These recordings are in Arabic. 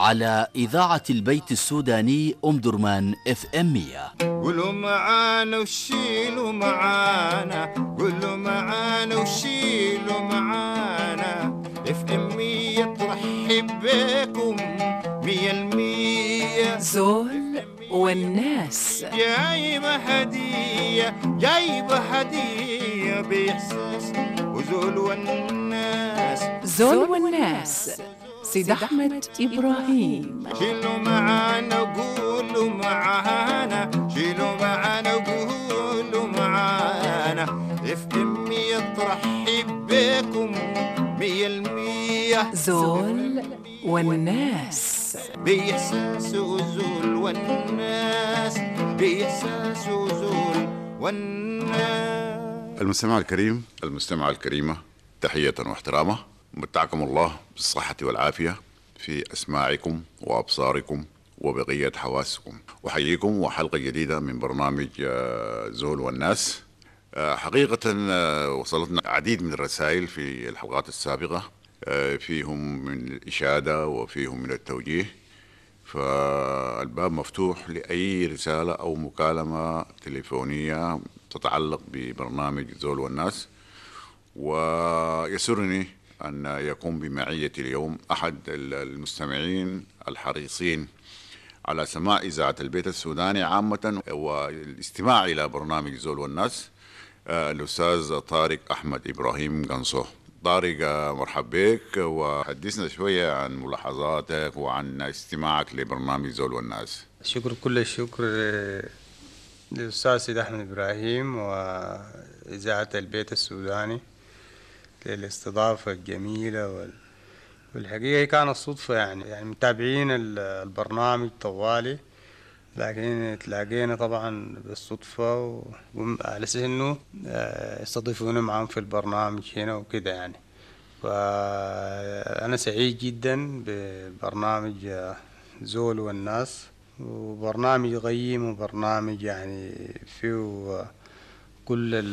على إذاعة البيت السوداني أم درمان FM 100. قولوا معانا وشيلوا معانا، قولوا معانا وشيلوا معانا، FM 100 ترحب بكم 100%. زول والناس جايبة هدية بإحساس، وزول والناس زول والناس سيد أحمد إبراهيم. شيلوا معانا وقولوا معانا، شيلوا معانا وقولوا معانا، FM 100 ترحب بكم 100%. زول والناس بإحساس وزول والناس، بإحساس وزول والناس. المستمع الكريمة، تحية واحترامة، متعكم الله بالصحة والعافية في أسماعكم وأبصاركم وبقية حواسكم، وحييكم وحلقة جديدة من برنامج زول والناس. حقيقة وصلتنا عديد من الرسائل في الحلقات السابقة، فيهم من الإشادة وفيهم من التوجيه، فالباب مفتوح لأي رسالة أو مكالمة تليفونية تتعلق ببرنامج زول والناس. ويسرني أن يكون بمعيتي اليوم أحد المستمعين الحريصين على سماع إذاعة البيت السوداني عامة والاستماع إلى برنامج زول والناس، الأستاذ طارق أحمد إبراهيم قنصو. طارق، مرحب بك، وحدثنا شوية عن ملاحظاتك وعن استماعك لبرنامج زول والناس. كل الشكر للأستاذ سيد أحمد إبراهيم وإذاعة البيت السوداني للاستضافة الجميلة، والحقيقة كانت صدفة يعني متابعين البرنامج طوالي، لكن تلاقينا طبعا بالصدفة على أساس إنه يستضيفونا معهم في البرنامج هنا وكده يعني. فأنا سعيد جدا ببرنامج زول والناس، وبرنامج قيم وبرنامج يعني فيه كل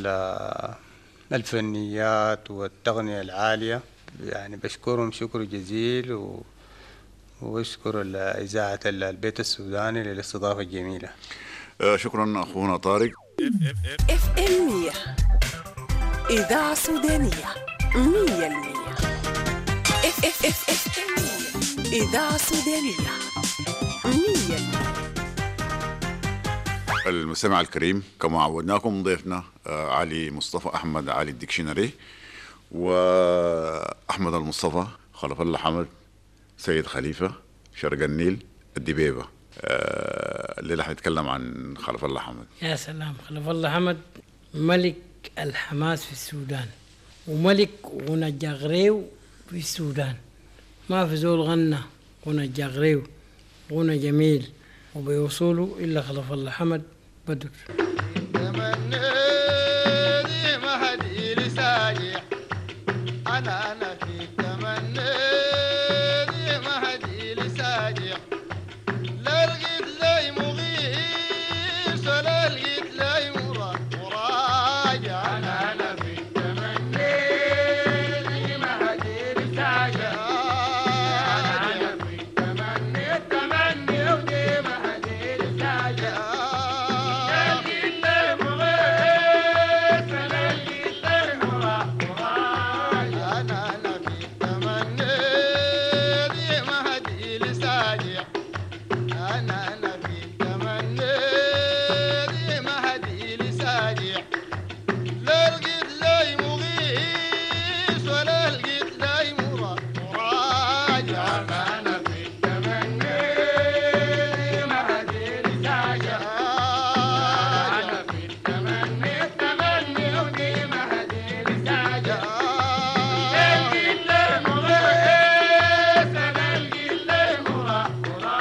الفنيات والتقنية العالية. يعني بشكرهم شكر جزيل، واشكر إذاعة البيت السوداني للاستضافة الجميلة. شكرا أخونا طارق. FM 100 إذاعة سودانية 100%. FM 100 إذاعة سودانية 100%. المستمع الكريم، كما عودناكم ضيفنا علي مصطفى أحمد علي الديكشنري، وأحمد المصطفى خلف الله حمد سيد خليفة شرق النيل الدبيبة. الليلة حنتكلم عن خلف الله حمد. يا سلام، خلف الله حمد ملك الحماس في السودان، وملك غنى جاغريو في السودان. ما في زول غنى غنى جاغريو غنى جميل وبيوصوله إلا خلف الله حمد بدر. أنا في تمني مهدي لساجع، لا لقيت لي مغيث ولا لقيت لي مراجع. أنا في تمني مهدي لساجع، أنا في تمني ودي مهدي لساجع، لا لقيت لي مغيث ولا لقيت لي مراجع. أنا في تمني مهدي لساجع، أنا في تمني مهدي لساجع، لا لقيت لي مغيث ولا لقيت لي مراجع. أنا في تمني مهدي لساجع، أنا في تمني ودي مهدي لساجع، لا لقيت لي مغيث ولا لقيت لي مراجع.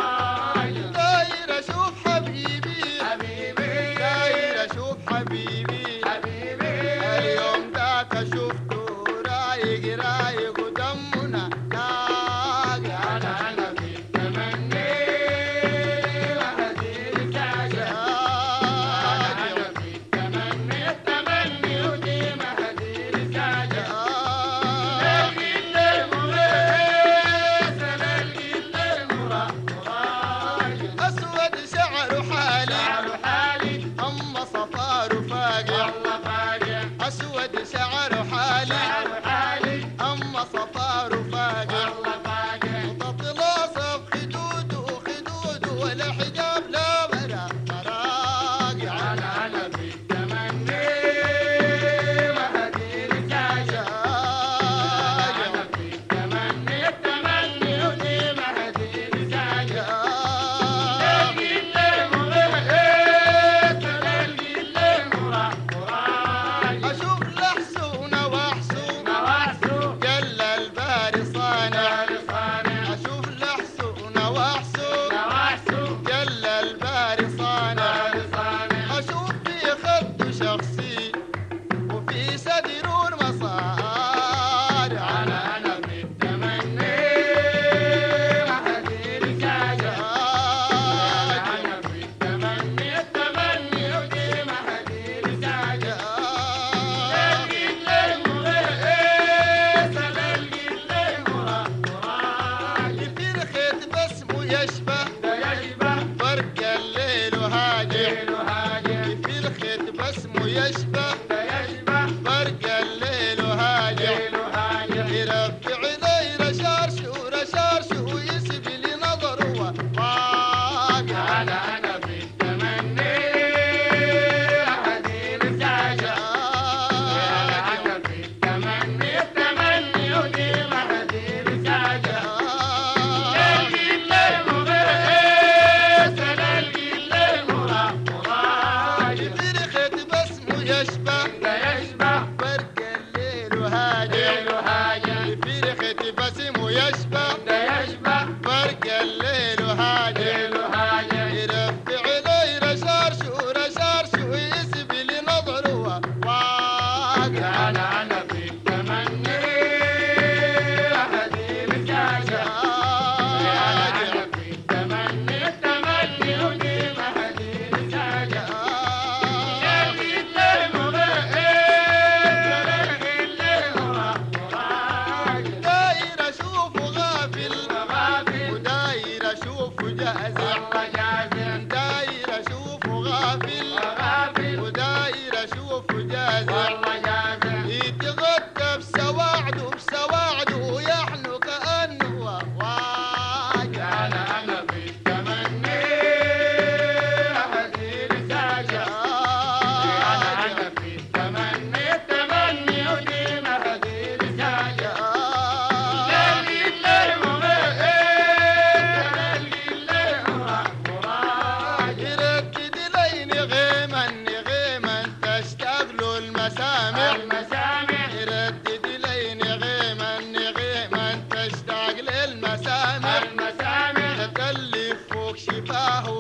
أسود شعر حالي أما صفار فاقع أسود شعر حالي أما صفار فاقع وتتلاصق خدود ولا حجاب لا ولا مراقع أنا في التمني وهدي رسالة أنا في التمني ودي مهدي رسالة أشوف لحسو نواحسو جل الباري صانع أشوف لحسو نواحسو جل الباري صانع أشوف في خد شخصي وفي صدر المصارع أنا في التمني وهدي رسالة أنا في التمني ودي مهدي رسالة فرخت باسمه يشبه برق الليل وهاجع فرخت باسمه يشبه برق الليل وهاجع يرفع لي رشارش ويسبي لي نظره واقع أنا في التمني وهدي رسالة أنا في التمني ودي مهدي رسالة فرخت باسمه يشبه برق الليل وهاجع فرخت باسمه يشبه برق الليل وهاجع يرفع لي رشارش ويسبي لي نظره واقع أنا في التمني وهدي رسالة أنا في التمني ودي مهدي رسالة داير أشوفه غافل وداير أشوفه جازع داير أشوفه غافل وداير أشوفه جازع يتغطى بسواعده ويحنو كأنه واقع أنا في التمني وهدي رسالة أنا في التمني ودي مهدي رسالة يردد لي نغيما تشتاق له المسامع يردد لي نغيما تشتاق للمسامع تكلف فوق شفاه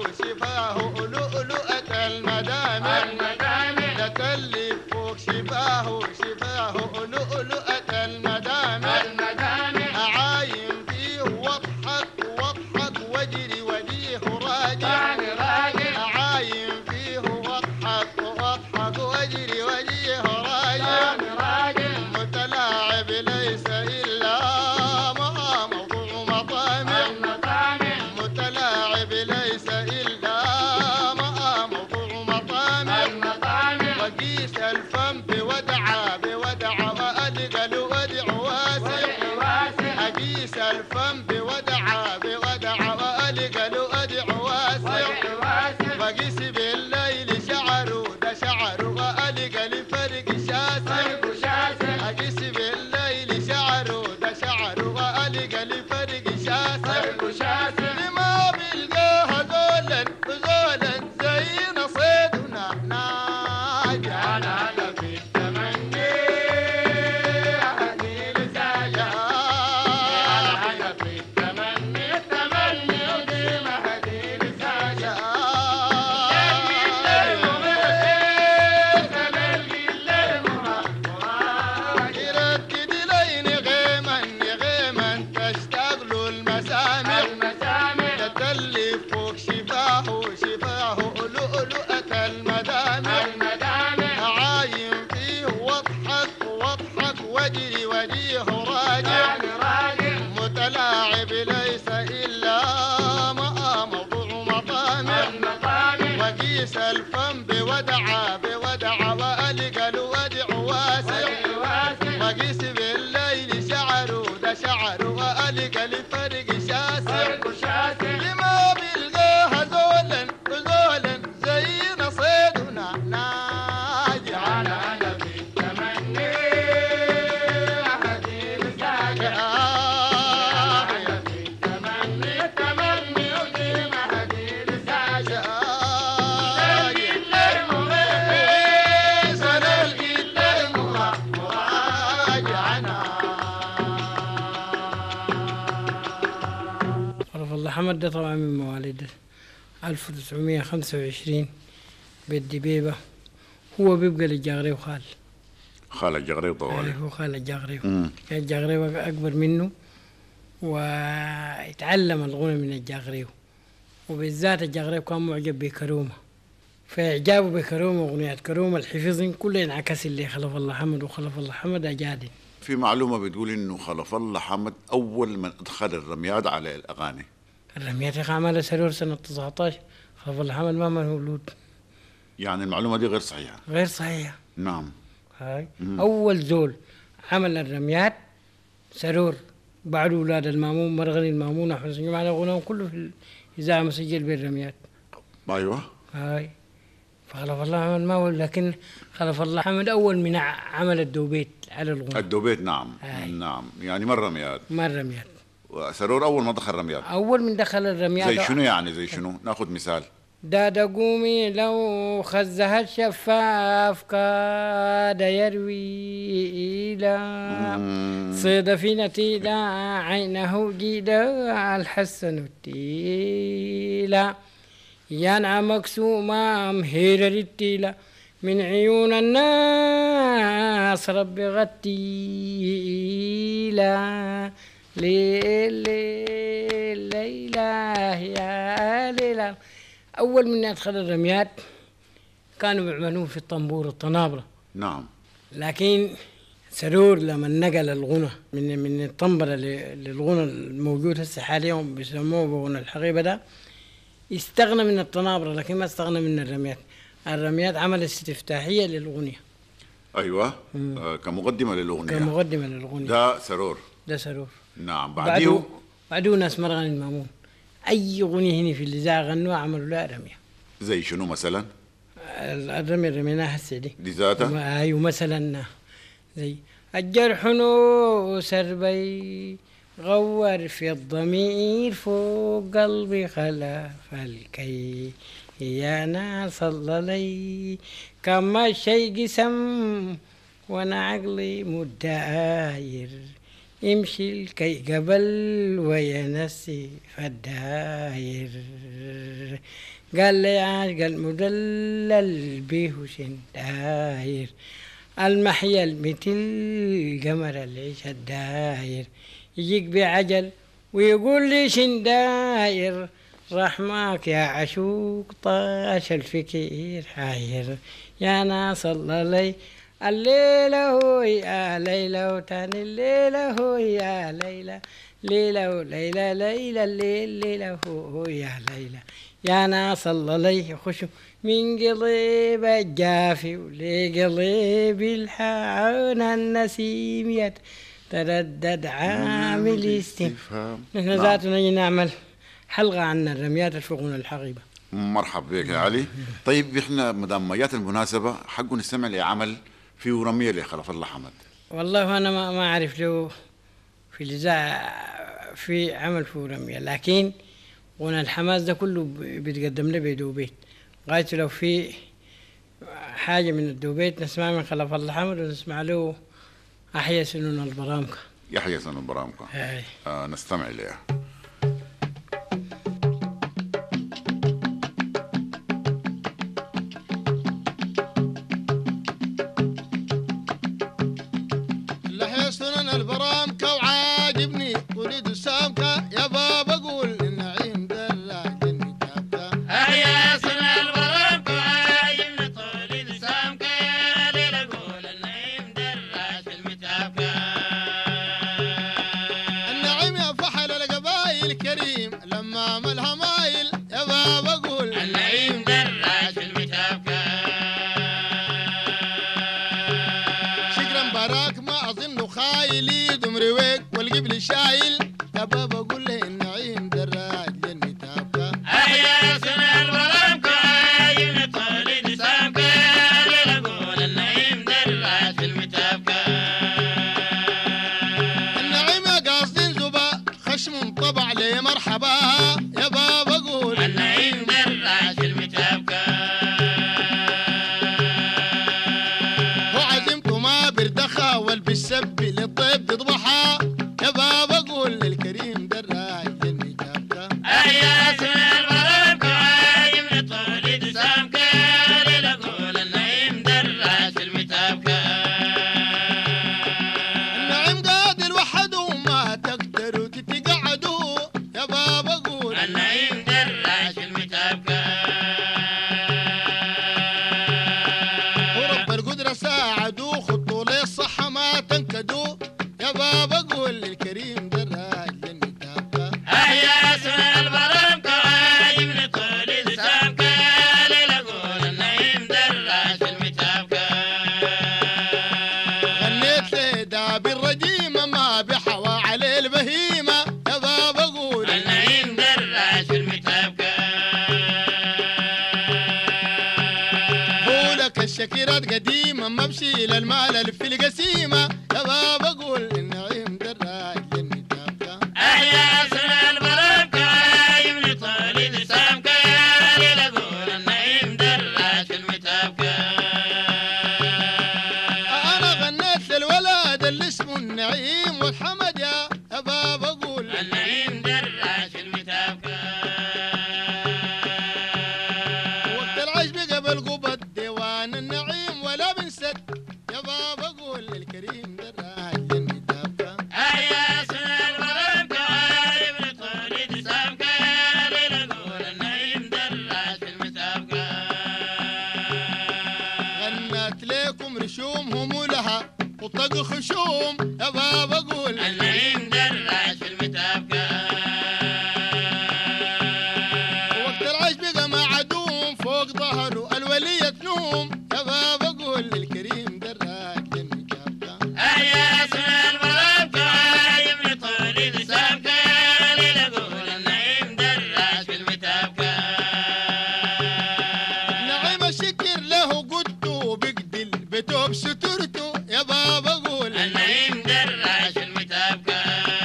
لؤلؤة المدامع تكلف فوق شفاه لؤلؤة المدامع أعاين فيه واضحك واجري وجيه راجع أعاين فيه واضحك واجري وجيه راجع متلاعب ليس إلا ما موضوع مطامع متلاعب ليس إلا ما موضوع مطامع وقيس الفم بودعة وألقى له ودع واسع أقيس الفم بودعة وألقى له ودع واسع وقيس بالليل شعره وألقى لفرق شاسع أقيس بالليل شعره وألقى لفرق شاسع لما بلقاها زولا زي نصيدنا ناجع أنا في التمني وهدي رسالة أنا في التمني ودي مهدي رسالة يردد لي نغيما تشتاق له المسامع ودعا بودع وألقى الودع واسع وقيس بالليل شعره ده شعره وألقى لفرق شاسع لما بيلقاها زولا وزولا زي نصيدنا ناجي على نبي التمني هدي مساجع نبي التمني التمني ودي مهدي مساجع عرف الله حمد ده طبعا من مواليد 1925 بالدبيبة. هو بيبقى للجغريو خال الجغري طوالي. هو خال الجغريو. كان الجغريو أكبر منه ويتعلم الغنى من الجغريو، وبالذات الجغريو كان معجب بكرومة، فإعجابه بكرومة وأغنيات كرومة الحفظين كله ينعكس اللي خلف الله حمد. وخلف الله حمد أجادي. في معلومة بتقول إنه خلف الله حمد أول من أدخل الرميات على الأغاني. الرميات عملها سرور سنة 19. خلف الله حمد ما مولود. يعني المعلومة دي غير صحيحة. غير صحيحة. نعم. هاي أول زول عمل الرميات سرور، بعد أولاد المامون مرغني المامون أحمد سنجم على غناهم كله في الإذاعة مسجل بالرميات. أيوة. هاي فخلف الله حمد ما هو، لكن خلف الله حمد أول من عمل الدوبيت على الغنى. الدوبيت نعم. هاي. نعم يعني ما الرميات. ما الرميات. وسرور أول ما دخل رميات. أول من دخل الرميات. زي شنو يعني زي شنو؟ ناخذ مثال. داد قومي لو خزها الشفاف كاد يروي إلى صيد في نتيلا عينه جيدا الحسن التيلا ينعى مكسومة مهير التيلا من عيون الناس رب غتيلا ليلة يا ليلة. أول من يدخل الرميات كانوا يعملون في الطنبور الطنابرة. نعم. لكن سرور لما نقل الغنى من الطنبرة للغنى الموجود هسه حاليا بيسموه بغنى الحقيبة ده، استغنى من الطنابرة لكن ما استغنى من الرميات. الرميات عمل استفتاحية للغنية. أيوة. كمقدمة للأغنية. كمقدمة للغنية. ده سرور. ده سرور. نعم. بعده ناس مرغني المامون أي أغنية هنا في الإذاعة غنوها عملوا لها رمية. زي شنو مثلا؟ الرمية رميناها هسه دي. دي ذاتها؟ أيوة مثلا زي الجرح نو سربي غور في الضمير فوق قلبي خلف الكي يا ناس الله لي كما الشيء قسم وانا عقلي مداير يمشي الكي قبل وينسي فالداير قال لي قال مدلل بيهوش داير المحيا مثل قمر العيش الداير يجيك بعجل ويقول لي شن داير رحمك يا عشوق طاش الفكير حاير يا ناس الله لي الليلة هو يا ليلة وتاني الليلة هو يا ليلة ليلة وليلة ليلة الليل ليلة هو يا ليلة يا ناس الله لي خشوا من قلب الجافي ولقلب الحان النسيم يتردد عامل استفهام. نحن ذاتنا نعمل حلقة عن الرميات الفغون الحقيبة. مرحبا بك يا علي. طيب احنا مدام ما جات المناسبة حقه نستمع لعمل فيه رمية لخلف الله حمد. والله أنا ما أعرف له في الإذاعة في عمل فيه رمية، لكن غنى الحماس ده كله بيتقدم له بدوبيت. غاية لو في حاجة من الدوبيت نسمع من خلف الله حمد ونسمع له أحيا سنون البرامكة. يحيى سنون البرامكة. نستمع إليها. لحيا سنن البرامكة وعاجبني ولد السامكة يا بابا قول النعيم دلع جني جابكة. هيا سنن البرامكة وعاجبني طول السامكة يا ليلة قول النعيم دلع المتابكة. النعيم يا فحل القبايل كريم لما ملها مايل يا بابا قول النعيم دلع المتابكة. تضبحها يا بابا قول للكريم دراج جني جابك أيا سنة البرام كعايم لطول دسامك للأقول النعيم دراج المتابك النعيم قادر وحده وما تقدروا تتقعدوا يا بابا قول النعيم دراج المتابك ورب القدرة ساعدوا خطوا للصحة ما تنكدوا يا بابا قول للكريم دراج جني جابك أيا سنة البرام كعايم لطول دسامك للأقول النعيم دراج المتابك غنيت ليدا بالرجيمة ما بحوى عليه البهيمة يا بابا قول النعيم دراج المتابك قولك الشكيرات قديمة ما بشيل المال في القسيمة يا بابا قول النعيم دراج جني جابك أحيا سنة البرام كعايم لطول دسامك للأقول النعيم دراج المتابك أنا غنيت للولد اللي اسمه النعيم والحمد يا بابا قول النعيم دراج المتابك وقت العيش قبل قبض ديوان النعيم ولا بنسد يا بابا قول للكريم دراج جني جابك أحيا سنة البرام كعايم لطول دسامك للأقول النعيم دراج المتابك غنت ليكم رشومهم ولها وطق خشوم يا بابا قول النعيم دراج المتابك وقت العيش بقى مع عدوم فوق ظهره الولية نوم يا بابا قول للكريم دراج جني جابك أحيا سنة البرام كعايم لطول دسامك للأقول النعيم دراج المتابك نعيم الشكر له قدته بقدل بتوب سترته يا بابا قول النعيم دراج المتابك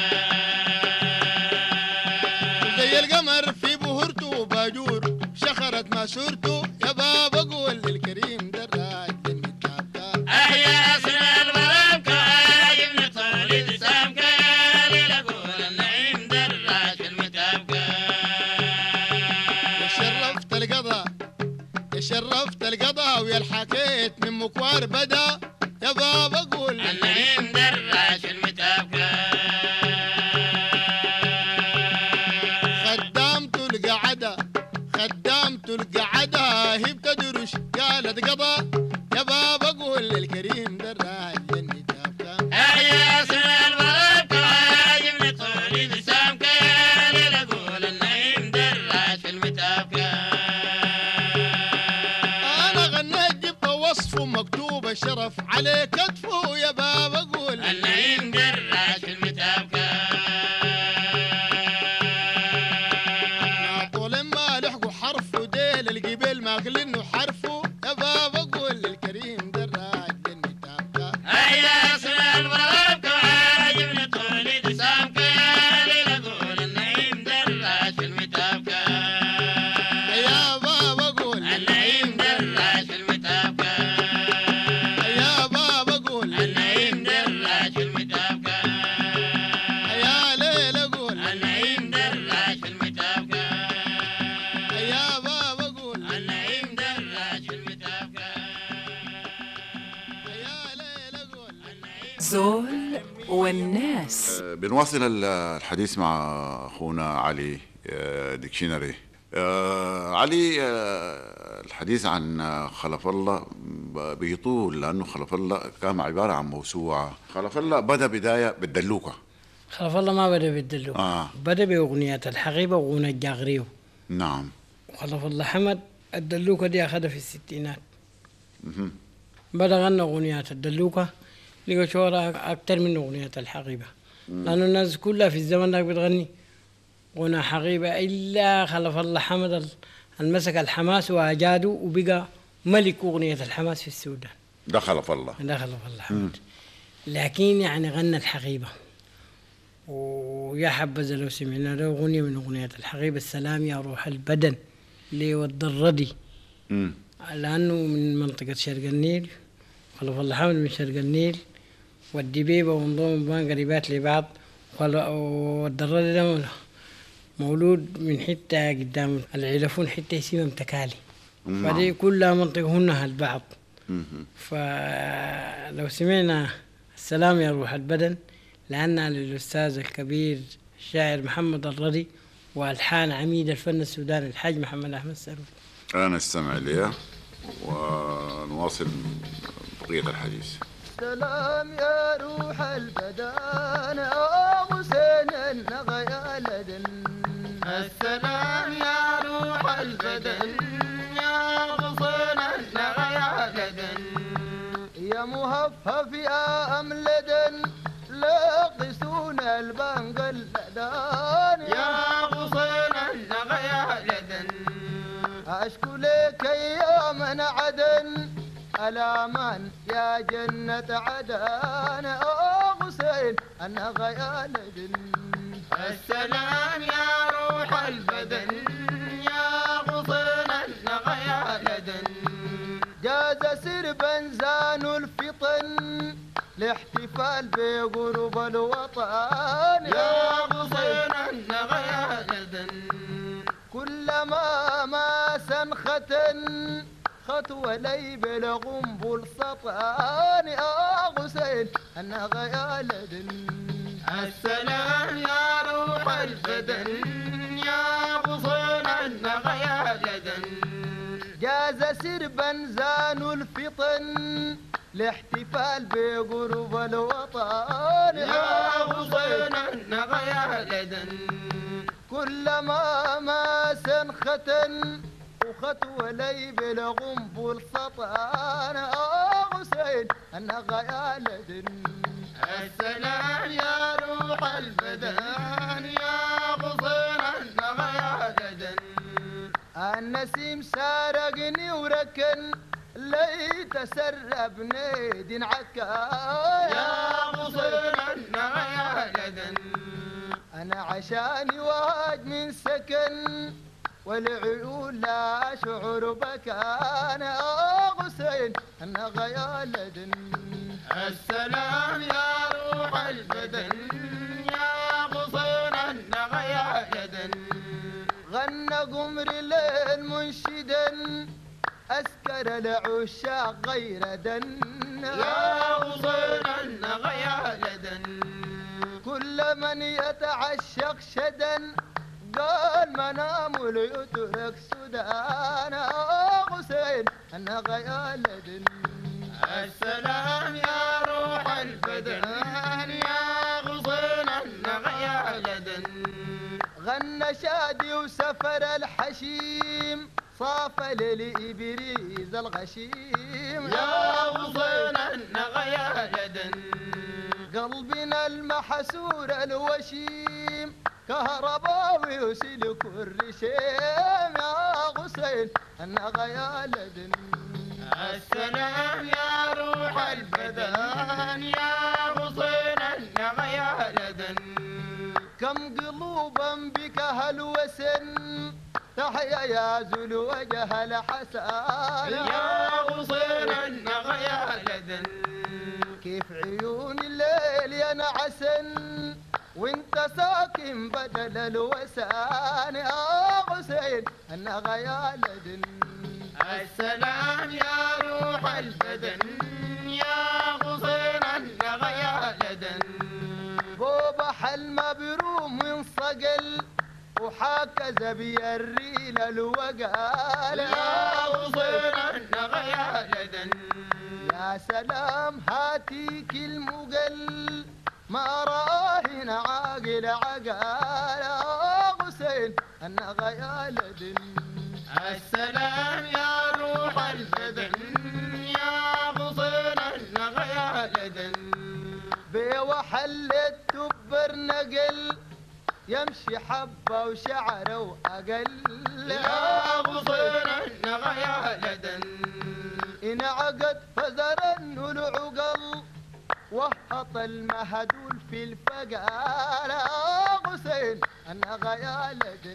زي القمر في بهرته باجور شخرت ما سورته يا بابا قول للكريم دراج جني جابك أحيا سنة البرام كعايم لطول دسامك للأقول النعيم دراج المتابك شرفت القضاء شرفت القضاء ويا الحكيت من مكوار بدا يا بابا قول النعيم دراج المتابك خدامته القعدة هي بتدرش قالت قضاء يا بابا قول للكريم دراج جني جابك أحيا سنة البرام كعايم لطول دسامك للأقول النعيم دراج المتابك أنا غنيت جبت وصفه مكتوب الشرف عليه كتفه يا بابا قول النعيم دراج المتابك طول ما لحقوا حرفه ديل القبيل ما قلنه حرفه يا بابا قول للكريم دراج جني جابك أحيا سنة البرام كعايم لطول دسامك للأقول النعيم دراج المتابك يا بابا قول النعيم دراج المتابك يا بابا قول النعيم دراج المتابك يا ليل قول النعيم دراج المتابك يا بابا قول النعيم دراج المتابك يا ليل قول زول والناس. بنواصل الحديث مع أخونا علي ديكشنري. علي، الحديث عن خلف الله بيطول لأنه خلف الله كان عبارة عن موسوعة. خلف الله بدأ بداية بالدلوكة. خلف الله ما بدأ بالدلوك، بدأ بأغنية الحقيبة وأغنية جاغريو. نعم. وخلف الله حمد الدلوكة دي أخذها في الستينات. بدأ غنى أغنيات الدلوكة لقى شهرة أكتر من أغنية الحقيبة، لأنه الناس كلها في الزمن ده بتغني غنى حقيبة إلا خلف الله حمد المسك الحماس وأجاده وبقى ملك أغنية الحماس في السودان. ده خلف الله. ده خلف الله حمد. لكن يعني غنى الحقيبة، ويا حبذا لو سمعنا له أغنية من أغنيات الحقيبة، السلام يا روح البدن لي والضردي، لأنه من منطقة شرق النيل، خلف الله حمد من شرق النيل، والدبيبة ونظام قريبات لبعض، والدرادة ده مولود من حتة قدام العلفون، حتة اسمها متكالي، فدي كلها منطقهن البعض. فلو سمعنا السلام يا روح البدن لأنها للأستاذ الكبير الشاعر محمد الرضي، والحان عميد الفن السوداني الحاج محمد أحمد سرور. أنا استمع إليها ونواصل بقية الحديث. سلام يا روح البدن يا حسين النغى لدن. السلام يا روح البدن يا حسين النغى لدن. يا مهفف يا أملدن لاقسون البنق اللدان. يا حسين النغى لدن. أشكو لك أيام عدن الأمان يا جنة عدن يا حسين النغى لدن. السلام يا روح البدن يا حسين النغى لدن. جاز سربا زانوا الفطن الاحتفال بغروب الوطن يا حسين النغى لدن. كلما ما سنختن خطوة لي بالغنبل سطان يا حسين النغى لدن. السلام يا روح البدن يا حسين النغى لدن. جاز سربا زانوا الفطن الاحتفال بغروب الوطن يا حسين النغى لدن. كلما ما سنختن وخطوة لي بالغنبل سطان يا حسين النغى لدن. السلام يا روح البدن يا حسين النغى لدن. النسيم سارقني وركن ليت سرب نيد عكا يا حسين النغى لدن. أنا عشاني واج من سكن والعيون لا أشعر بكان يا حسين النغى لدن. السلام يا روح البدن يا حسين النغى لدن. غنى قمر الليل منشدا أسكر العشاق غير دن يا حسين النغى لدن. كل من يتعشق شدا قال منام ليترك سودان يا حسين النغى لدن. السلام يا روح البدن يا حسين النغى لدن. غنى شادي وسفر الحشيم صاف للإبريز الغشيم يا حسين النغى لدن. قلبنا المحسور الوشيم كهرباوي وسلك الرشيم يا حسين النغى لدن. السلام يا روح البدن يا حسين النغى لدن. كم قلوبا بك هلوسن تحيا يا زل وجه الحسن يا حسين النغى لدن. كيف عيون الليل ينعسن وانت ساكن بدل الوسان يا حسين النغى لدن. السلام يا روح البدن يا حسين النغى لدن. بوبح المبروم من صقل وحاكز بيريل الوقال يا حسين النغى لدن. يا سلام هاتيك المقل ما راهن عاقل عقال يا حسين النغى لدن. السلام يا روح البدن يا حسين النغى لدن. بوحل التبر نقل يمشي حبة وشعره وأقل يا حسين النغى لدن. إن عقد فزرن العقل وهط المهدول في الفقال يا حسين النغى لدن.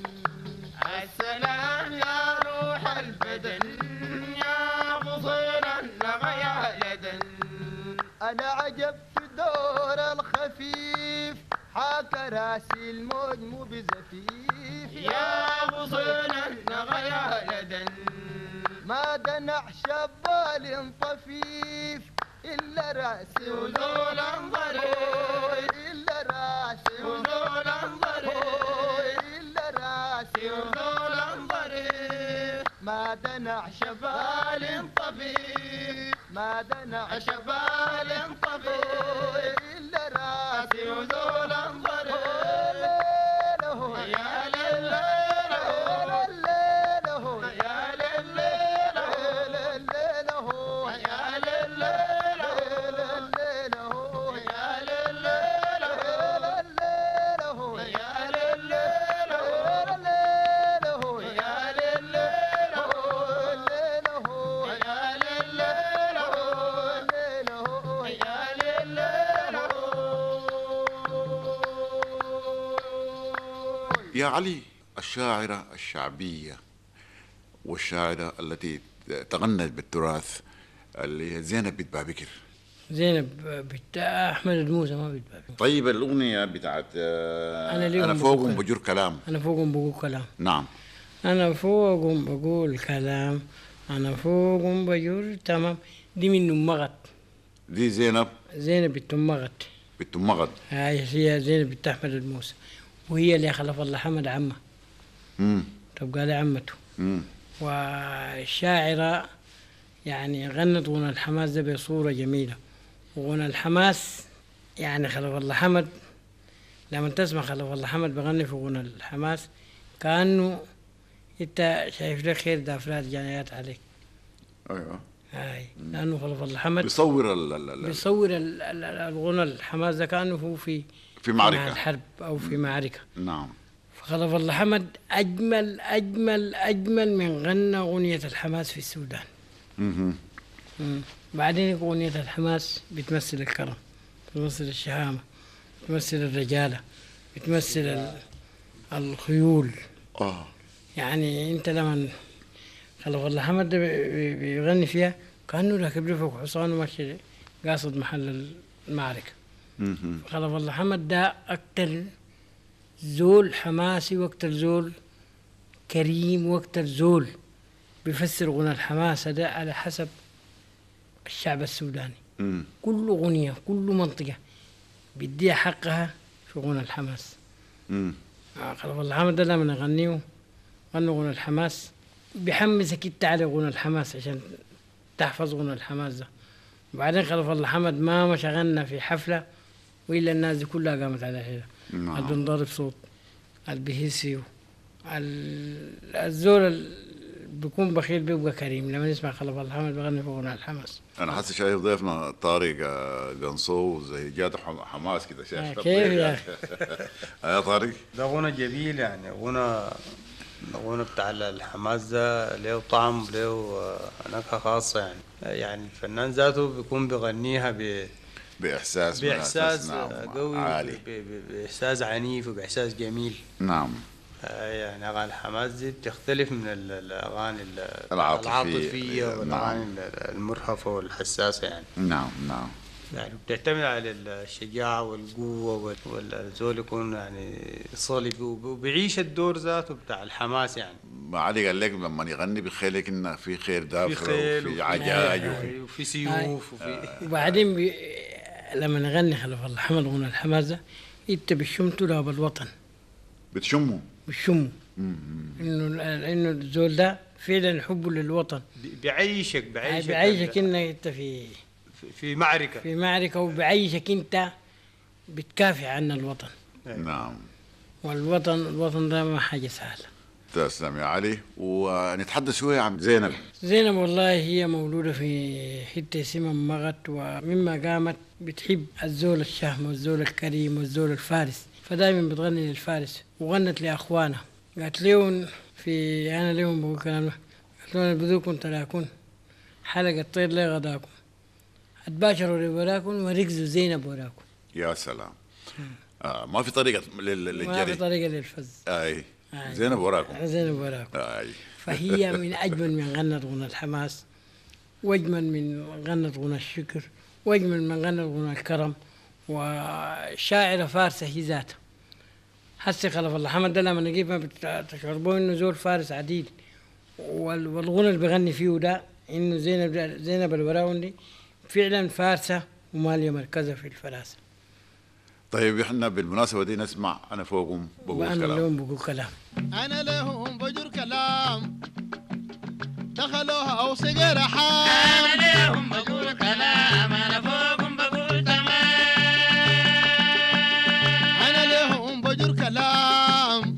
السلام يا روح البدن يا حسين النغى لدن. أنا عجب في دور خفيف حاك راسي الموج مو بزفيف يا ابو صينا نغيا لدن ما دنع شبال طفيف إلا راسي وذول انظري إلا راسي وذول انظري إلا راسي وذول انظري ما دنع شبال طفيف ما دنع شبال طفيف إلا راسي وذول انظري يا ليلى يا ليلى يا علي، الشاعرة الشعبية والشاعرة التي تغنت بالتراث اللي هي زينب بنت بابكر. زينب بنت أحمد الموسى ما بنت بابكر. طيب الأغنية بتاعت أنا فوقهم بجر كلام. أنا فوقهم بقول كلام. نعم. أنا فوقهم بقول كلام، أنا فوقهم بجر تمام. دي من نمغت. دي زينب بنت نمغت. بنت مغد. هي زينب بنت أحمد الموسى، وهي اللي خلف الله حمد عمه. تبقى لي عمته. والشاعرة يعني غنت غنى الحماس ده بصورة جميلة. وغنى الحماس يعني خلف الله حمد، لما تسمع خلف الله حمد بغني في غنى الحماس كأنه انت شايف لك خير دافرات جانيات عليك. ايوه. هاي لأنه خلف الله حمد بيصور الغنى الحماس ده كأنه هو في معركة، مع الحرب أو في معركة. نعم. فخلف الله حمد أجمل أجمل أجمل من غنى أغنية الحماس في السودان. بعدين أغنية الحماس بتمثل الكرم، بتمثل الشهامة، بتمثل الرجالة، بتمثل الخيول. يعني أنت لما خلف الله حمد بيغني فيها كأنه راكب له فوق حصان وماشي قاصد محل المعركة. خلف الله حمد ده أكتر زول حماسي وأكتر زول كريم وأكتر زول بيفسر غنى الحماسة ده على حسب الشعب السوداني. كل أغنية كل منطقة بديها حقها في غنى الحماس. خلف الله حمد ده لما نغنيه غنوا غنى الحماس بيحمسك انت على غنى الحماس عشان تحفظ غنى الحماس ده. وبعدين خلف الله حمد ما مش غنى في حفلة وإلا الناس دي كلها قامت على حيلة. اللي بنضرب صوت، اللي بيهسيو، الزول بيكون بخيل بيبقى كريم لما يسمع خلف الله حمد بغني في غنى الحماس. انا حاسس شايف ضيفنا طارق قنصو زي جاته حماس كده شايف. كيف يا اخي؟ يا طارق، ده غنى جميل يعني، غنى بتاع الحماس ده له طعم، له نكهة خاصة يعني الفنان ذاته بيكون بيغنيها بإحساس قوي عالي، بإحساس عنيف وبإحساس جميل. نعم. يعني أغاني الحماس دي بتختلف من الأغاني العاطفية والأغاني المرهفة والحساسة يعني. نعم. يعني بتعتمد على الشجاعة والقوة والزول يكون يعني صلب وبيعيش الدور ذاته بتاع الحماس يعني. ما علي قال لك لما يغني بخيلك إنه في خير دافع وفي عجاج وفي سيوف وبعدين لما نغني خلف الله حمد غنى الحماس ده انت بتشمته له بالوطن، بتشمه انه الزول ده فعلا حبه للوطن بيعيشك انك انت في معركة وبيعيشك انت بتكافح عن الوطن. نعم. والوطن ده ما حاجة سهلة. تسلم يا علي. ونتحدث شوية عن زينب. زينب والله هي مولودة في حتة اسمها مغت، ومما قامت بتحب الزول الشهم والزول الكريم والزول الفارس، فدائما بتغني للفارس. وغنت لأخوانها قالت لهم أنا لهم بقول كلام، قالت لهم بدوكم تلاكون حلقة الطير لي غداكم، اتباشروا لوراكم وركزوا زينب وراكم. يا سلام. ما في طريقة للجري، ما في طريقة للفز. زينب وراكم. زينب وراكم. فهي من أجمل من غنت غنى الحماس، وأجمل من غنت غنى الشكر، وأجمل من غنت غنى الكرم، وشاعرة فارسة هي ذاتها. حسي خلف الله حمد ده لما نجيب ما بتشربوا إنه زول فارس عديل، والغنى اللي بغني فيه ده إنه زينب الوراوندي فعلا فارسة ومالية مركزة في الفراسة. طيب احنا بالمناسبة دي نسمع أنا فوقهم بقول وأنا كلام. اليوم بقول كلام. أنا لهم بجر كلام دخلوها أو صغير حام. أنا ليهم بقول كلام أنا فوقهم بقول تمام. أنا لهم بجر كلام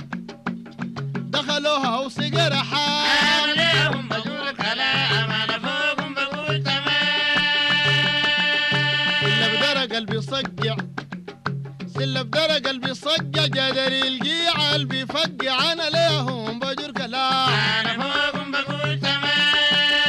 دخلوها أو صغير حام. أنا ليهم بقول كلام أنا فوقهم بقول تمام. سلة بدرى قلبي صقع، سلة بدرى قلبي صقع، جدري القيع قلبي فقع. أنا لهم بجر كلام أنا فوقهم بقول تمام.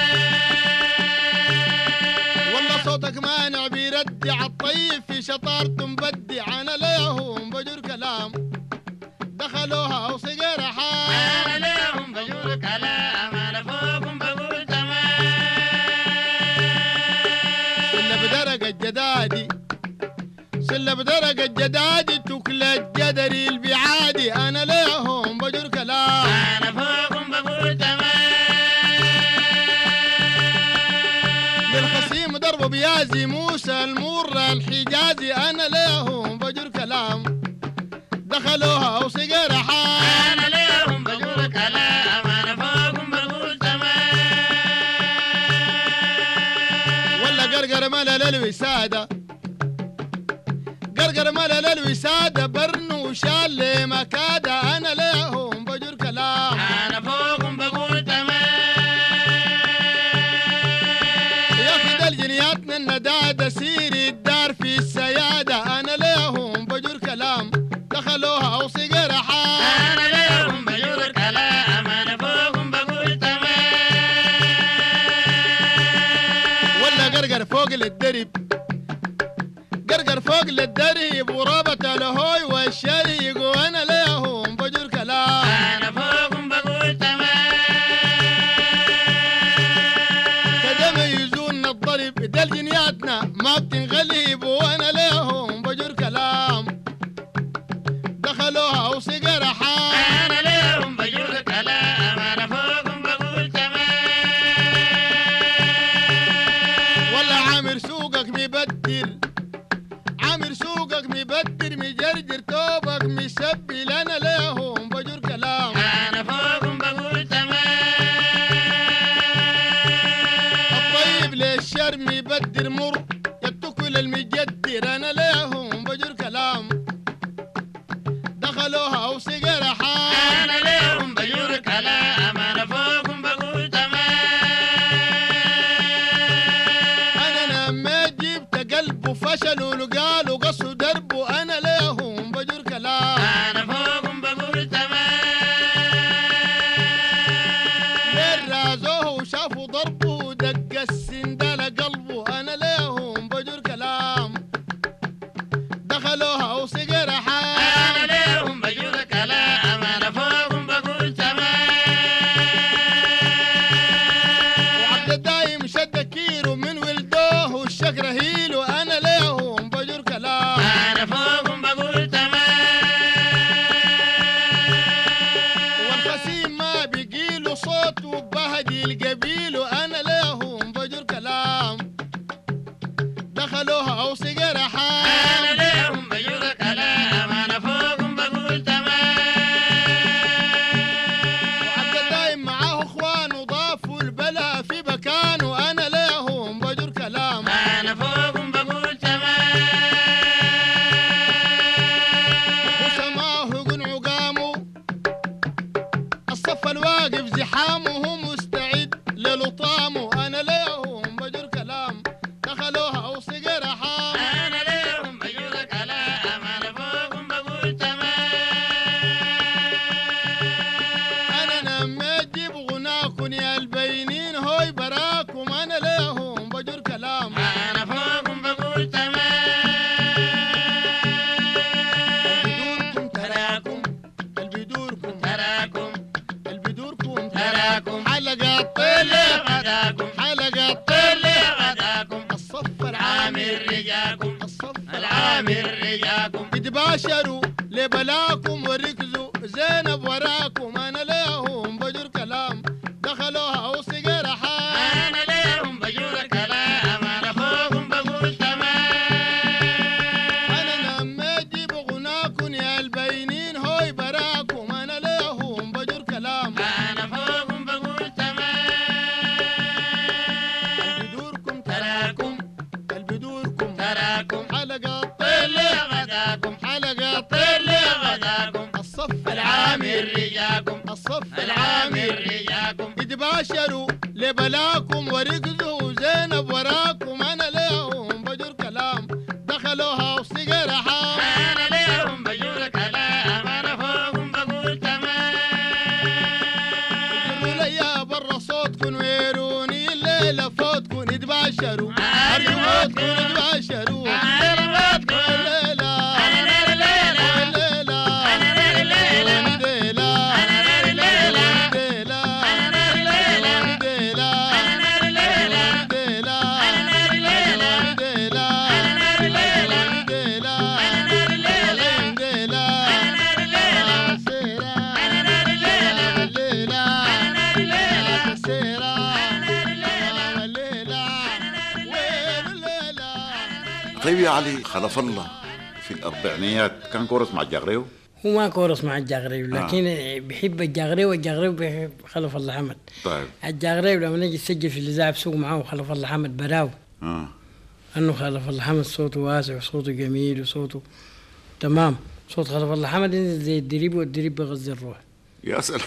والله صوتك مانع بيردع الطيب في شطارته مبدع. أنا لهم بجر كلام دخلوها وصغير حام. أنا ليهم بقول كلام أنا فوقهم بقول تمام. سلة بدرق الجدادي، سلة بدرق الجدادي تكل الجدري البعادي. أنا لهم بجر كلام أنا فوقهم بقول تمام. للخصيم ضربه بيازي موسى المر الحجازي. أنا لهم بجر كلام دخلوها وصغير حام. أنا ليهم بقول كلام أنا فوقهم بقول تمام. ولا قرقر ملل الوسادة، قرقر ملل الوسادة برنو شال مكادة. أنا لهم بجر كلام أنا فوقهم بقول تمام. ياخد الجنياتنا الندادة سيري الدار في السيادة. أنا لهم بجر كلام دخلوها وصغير حام. أنا ليهم بقول كلام أنا فوقهم بقول تمام. ولا قرقر فوق للدرب، قرقر فوق للدرب ورابط الهوي والشريق. وأنا لهم بجر كلام أنا فوقهم بقول تمام. كده ميزون الضرب ده الجنياتنا ما بتنغلب. وأنا لهم بجر كلام دخلوها وصغير حام. أنا ليهم بقول كلام أنا فوقهم بقول تمام. ولا عامر سوقك مبدل، عامر سوقك مبدل مجرجر توبك مسبل. أنا لهم بجر كلام أنا فوقهم بقول تمام. الطيب للشر مبدل مر يتكل المجدر. أنا لهم بجر كلام دخلوها وصغير حام. أنا ليهم بقول كلام أنا فوقهم بقول تمام. أنا لما جبت قلبه فشلوا لقالوا قصوا دربه. أنا لهم بجر كلام أنا فوقهم بقول تمام. لين رازوه وشافوا ضربه دق السندال قلبه. أنا لهم بجر كلام دخلوها وصغير حام. أنا ليهم بقول كلام أنا فوقهم بقول تمام. وعبد الدايم شد كيلو من ولدوه والشكر هيلو. أنا لهم بجر كلام أنا فوقهم بقول تمام. والخسيم ما بيجيله صوت وبهدي القبيل. أنا لهم بجر كلام دخلوها وصغير حام. أنا ليهم بقول كلام أنا فوقهم بقول تمام. وعبد الدايم معاه اخوانه ضافوا البلا في مكانه. أنا لهم بجر كلام أنا فوقهم بقول تمام. وسماه قنع قاموا الصف الواقف زحامه مستعد للطامه. أنا لهم بجر كلام دخلوها وصغير حام. أنا ليهم بقول كلام أنا فوقهم بقول تمام. أنا لما أجيب غناكم يا البينين هوي براكم. أنا لهم بجر كلام أنا فوقهم بقول تمام. البدوركم تراكم، البدوركم تراكم البدوركم تراكم حلقة اللي طلع، غداكم حلقة اللي طلع غداكم الصف عامر العامر، رجاكم الصف العامر العامر رجاكم اتباشروا لبلاكم وركزوا زينب وراكم انا ليهم بجر كلام دخلوها وصقر حال أنا ليهم بجور الكلام أنا فوقهم بقول تمام انا لما اجيب غناكم يا البينين هوي براكم انا ليهم بجر كلام أنا فوقهم بقول تمام بدوركم تراكم البدوركم تراكم حلقة طير طير لغداكم حلقة طير طير لغداكم الصف العامر رجاكم الصف العامر رجاكم اتباشروا لبلاكم وركزوا زينب وراكم انا ليهم بجر كلام دخلوها وصقر حال أنا ليهم بجور كلام أنا فوقهم بقول تمام قولوا لي برا صوتكم ويروني الليله فوتكم اتباشروا عارف ارجوكم فوتكم. اتباشروا عارف فوتكم. الليله أنا نار الليلة الليله أنا نار الليلة الليله أنا نار الليلة الليله أنا نار الليلة الليله أنا نار الليلة الليله أنا نار الليلة الليله أنا نار الليلة الليله أنا نار الليلة الليله أنا نار الليلة سيره أنا نار الليلة الليله أنا نار الليلة سيره أنا نار الليلة الليله وين الليله طيب يا علي، خلف الله في الأربعينيات كان كورس مع الجغريو. هو ما كورس مع الجغريب لكن بيحب الجغريب والجغريب بيحب خلف الله حمد. طيب. الجغريب لما نجي نسجل في الإذاعة بسوق معاه خلف الله حمد براو أنه خلف الله حمد صوته واسع وصوته جميل وصوته تمام. صوت خلف الله حمد زي الدريب والدريب بغذي الروح. يا سلام.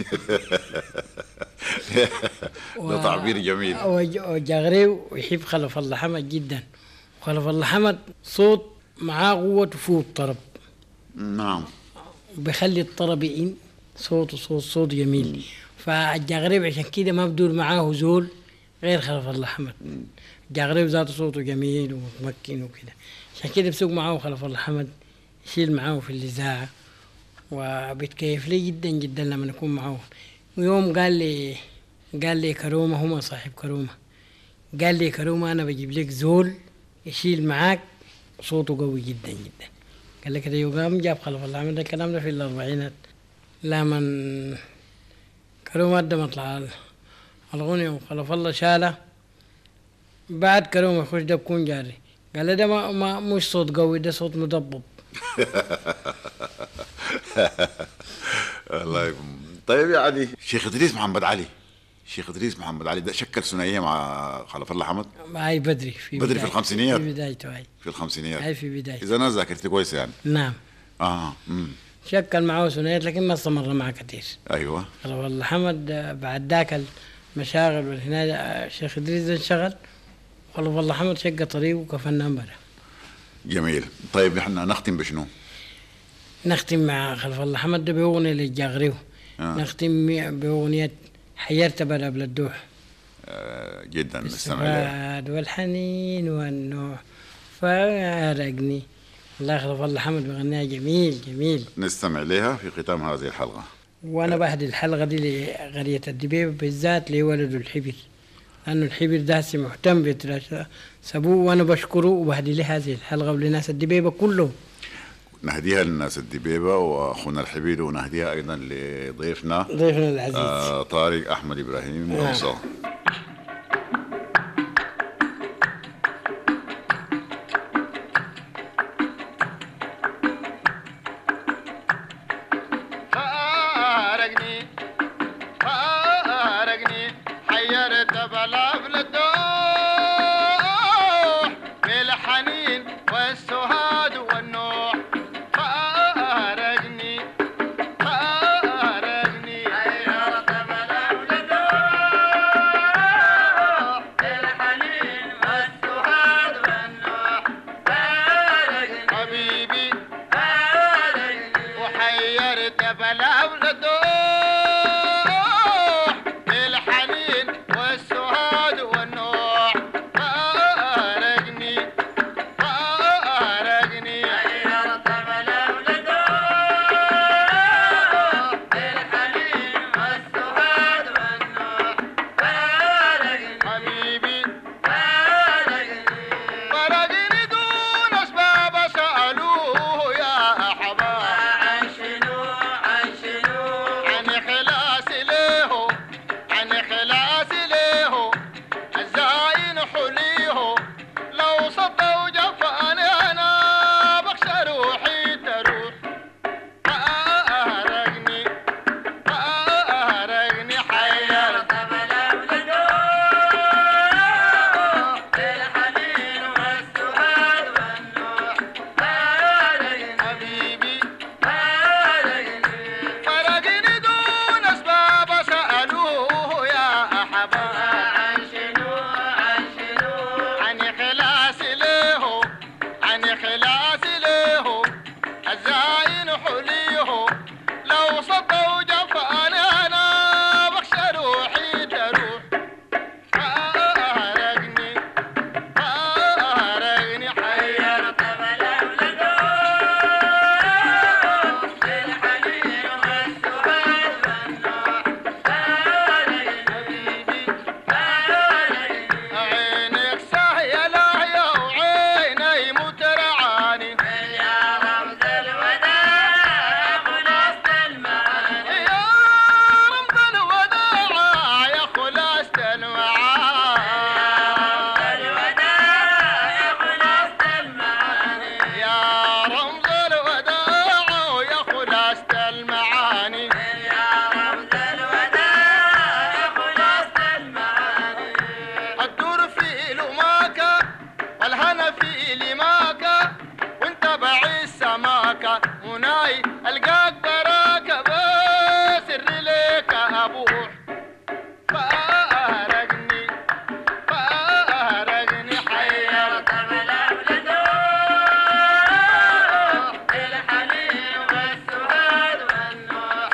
ده تعبير جميل. والجغريب يحب خلف الله حمد جدا. وخلف الله حمد صوت معاه قوة فوق الطرب. نعم. بخلي الطرب إن صوت صوت جميل. فالجغريب عشان كده ما بدور معاه زول غير خلف الله حمد. الجغريب ذاته صوته جميل ومتمكن وكده عشان كده بسوق معاه خلف الله حمد يشيل معاه في الإذاعة وبتكيف لي جدا جدا لما نكون معاه. ويوم قال لي كرومة هما صاحب كرومة قال لي كرومة أنا بجيب لك زول يشيل معاك صوته قوي جدا جدا. قال لك كده يقام جاب خلف الله حمد. الكلام ده في الأربعينات لما كرومة قدم اطلع الغنية وخلف الله شاله بعد كرومة يخش ده بكون جاري. قال له ده ما مش صوت قوي ده صوت مضبب. الله يكون. طيب يا علي، شيخ إدريس محمد علي، شيخ إدريس محمد علي ده شكل ثنائية مع خلف الله حمد. هاي بدري بدري في الخمسينيات. في بدايته هاي في الخمسينيات. هاي في بدايته. إذا أنا ذاكرتي كويسة يعني. نعم. شكل معه ثنائيات لكن ما استمر معه كثير. أيوة. خلف الله حمد بعد ذاك المشاغل والهنا شيخ إدريس انشغل خلف الله حمد شق طريقه كفنان برا. جميل. طيب احنا نختم بشنو؟ نختم مع خلف الله حمد بأغنية للجغريو. نختم بأغنية حيرت بلا بلدوح. جدا نستمع إليها. السواد والحنين والنوح فارقني. الله يخلف الله حمد بغناها جميل جميل. نستمع إليها في ختام هذه الحلقة. وأنا بهدي الحلقة دي لقرية الدبيب بالذات لولد الحبر لأنه الحبر ده مهتم بتراث سابوه وأنا بشكره وبهدي له هذه الحلقة ولناس الدبيبة كلهم. نهديها للناس الدبيبة وأخونا الحبيب ونهديها أيضا لضيفنا العزيز طارق أحمد إبراهيم الأوصى. فارقني حيرت بلا بلدوح بالحنين والسهاد والنوح. فارقني حيرت بلا بلدوح بوح فارقني فارقني حيرت الحنين والسهاد والنوح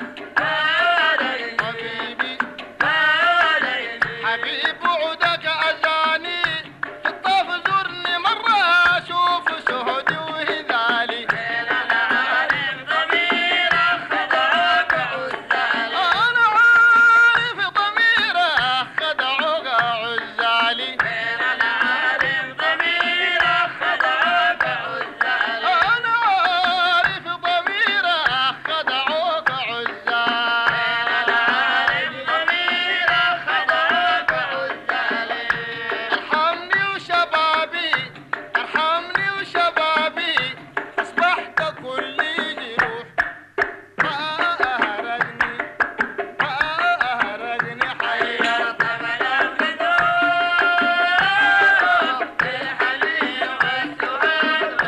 حبيبي فارقني حبيب وعودك أزاني في الطاف زرني مرة أشوف شهدي وهذالي العالم ضمير خدعوك عزالي أنا عارف ضميره خدعوك عزالي العالم ضمير خدعوك عزالي أنا عارف ضميره خدعوك عزالي العالم ضمير خدعوك عزالي ارحمني وشبابي ارحمني وشبابي أصبحت كل جروح فأهرقني فأهرقني حيرت الحنين والسهاد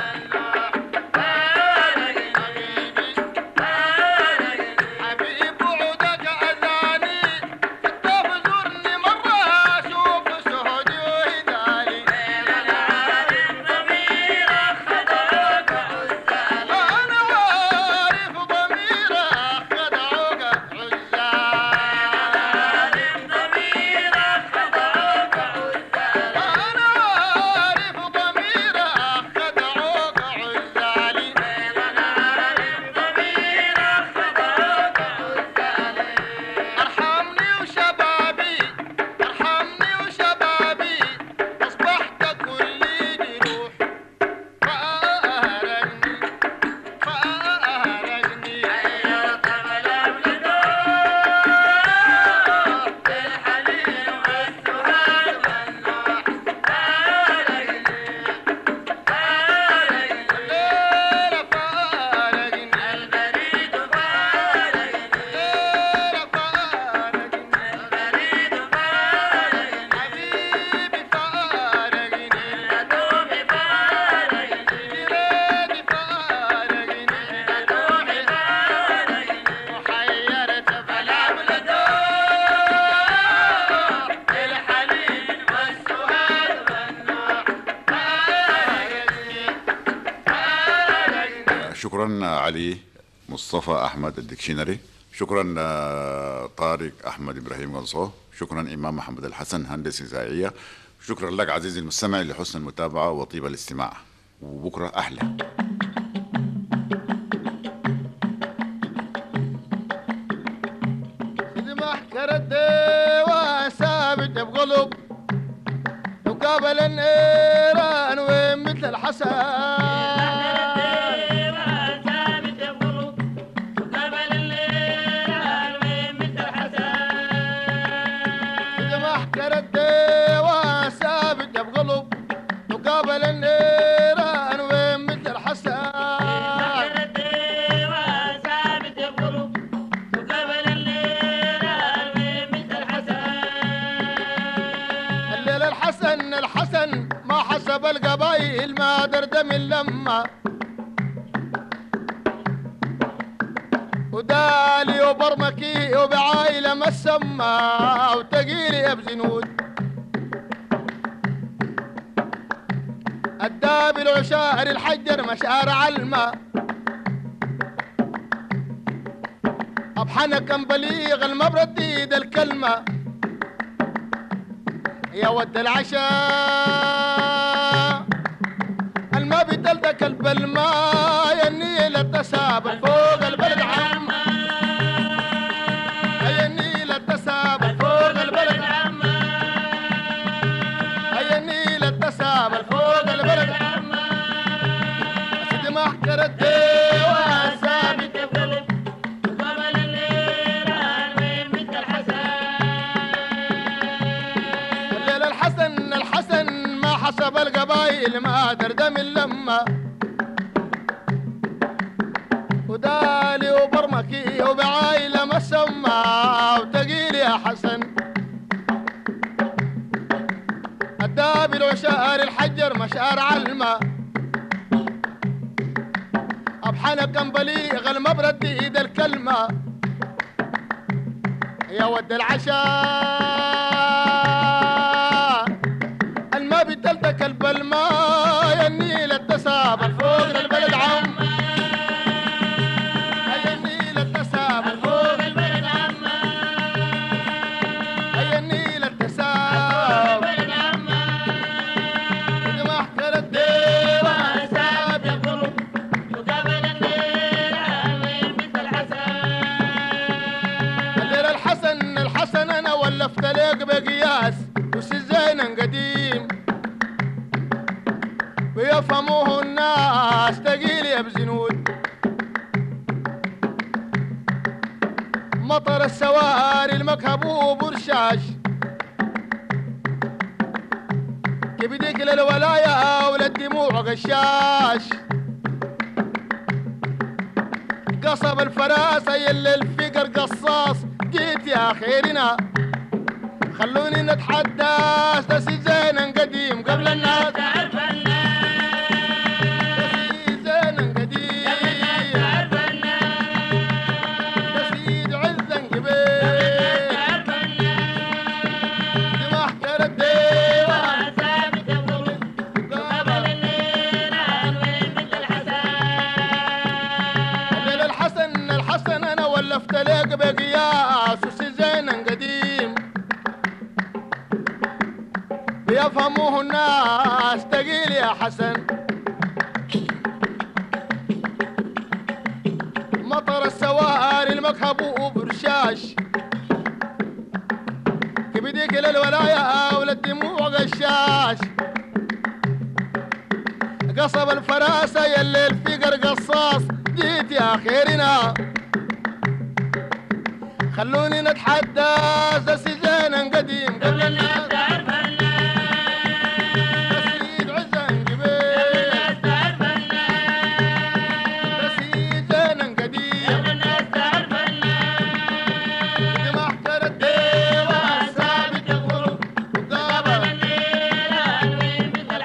والنوح حبيب وعودك أذاني في الطاف زرني مرة أشوف شهدي وهدالي العالم ضمير خدعوك عزالي أنا عارف ضميره خدعوك عزالي ضمير خدعوك عزالي أنا عارف ضميره خدعوك عزالي ضمير خدعوك عزالي ارحمني وشبابي ارحمني وشبابي أصبحت كل جروح فأهرقني فأهرقني الحنين والسهاد والنوح ليلة فأهرقني البريد فارقني ليلة فأهرقني البريد فارقني حبيبي فأهرقني الدوم فارقني جريدي فأهرقني الدوم فارقني وحيرت العب لدوم الحنين والسهاد والنوح شكرا علي مصطفى أحمد الدكشنري، شكرا طارق أحمد إبراهيم قنصو، شكرا إمام محمد الحسن هندسة إذاعية، شكرا لك عزيزي المستمع لحسن المتابعة وطيب الاستماع، وبكرة أحلى. إذا ما حكرت وثابت بقلب وقابل النيران ومثل الحسن ثابت القلوب وقبل الليل مثل حسن إذا ما حكرت وثابت بقلب وقابل النيران ومثل الحسن ثابت القلوب وقبل الليل مثل حسن الليل الحسن الحسن ما حسب القبايل ما دردم اللمة ودالي وبرمكي وبعايلة ما السما وتقيلي بزنود الداب العشائر الحجر مشار علمة أبحنا كم بليغ المبرد ايد الكلمة يا ود العشاء الما بتلدك البلما يا النيل تسابق فوق البلد عامة يا النيل تسابق فوق البلد عامة يا النيل تسابق فوق البلد عامة سيدي ما حكرت وثابت القلوب وقبل الليل مثل حسن الليل الحسن الحسن ما حسب القبايل ما دردم اللمة ودالي وبرمكي وبعايلة ما سما وتقيلي يا حسن الداب العشائر الحجر مشار علمة أبحنا كم بليغ المبرد ايد الكلمة يا ود العشاء الماء بتلت كلب الماء يا النيل التساب الفوق البلد عم يا النيل التساب الفوق البلد عم يا النيل التساب البلد عم محكر الديوان ساب يا قرب وقابل النيل عامل مثل الحسن الحسن انا ولفت لك بقياس وسزينا قديم ويفهموه الناس تقيل يا بزنود مطر السواري المكهبوب ورشاش كبديك للولايا ولا الدموع غشاش قصب الفراسة يلي الفقر قصاص جيت يا خيرنا خلوني نتحدث ده سجينا قديم قبل الناس تعرف سجينا قديم تعرف ده سيد عزا قبيل تعرف محكر الديوان ثابت الظروف قبل الليل عنوين مثل الحسن انا ولفت لك بقياس وسجينا قديم بيفهموه الناس تقيل يا حسن مطر السواري المكهب برشاش كبديك للولايا ولا الدموع غشاش قصب الفراسة يلي الفقر قصاص جيت يا خيرنا خلوني نتحدث ده سجانا قديم قبل الناس تعرف سيد عزا قبيل تعرف سجانا قديم قبل الناس تعرف محكر الديوان ثابت الظروف وقابل الليل عنوين مثل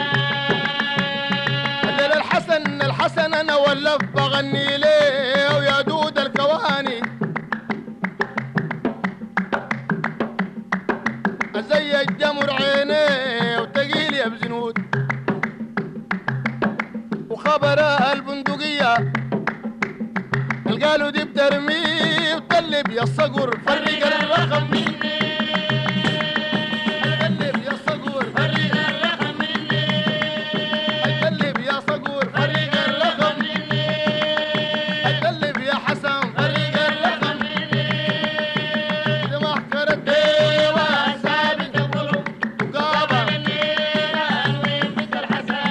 الحسن انا ولف بغني ليه ويا دود الكواني زي الجمر عينيه وتقيل يا بزنود وخبر البندقية القالوا دي بترميه وتقلب يا الصقر فرق الرقم مني تقلب يا الصقر فرق الرقم مني تقلب يا صقر فرق الرقم مني تقلب يا حسن فرق الرقم مني محكر الديوان ثابت الظروف وقابل الليل عنوين مثل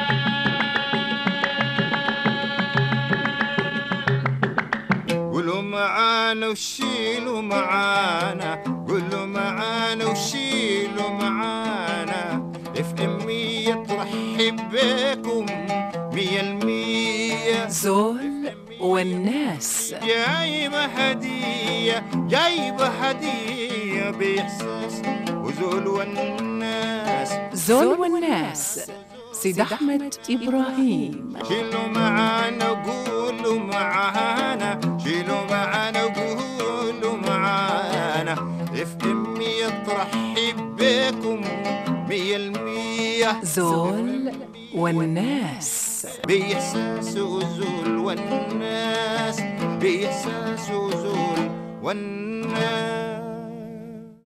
قولوا معانا وشيلوا معانا قولوا معانا وشيلوا معانا اف امية ترحب بكم 100% زول والناس. جايبة هدية بإحساس وزول والناس. زول والناس سيد أحمد إبراهيم. شيلوا معانا وقولوا معانا شيلوا معانا وقولوا معانا اف امية ترحب بكم 100% زول والناس بإحساس وزول والناس بإحساس وزول والناس.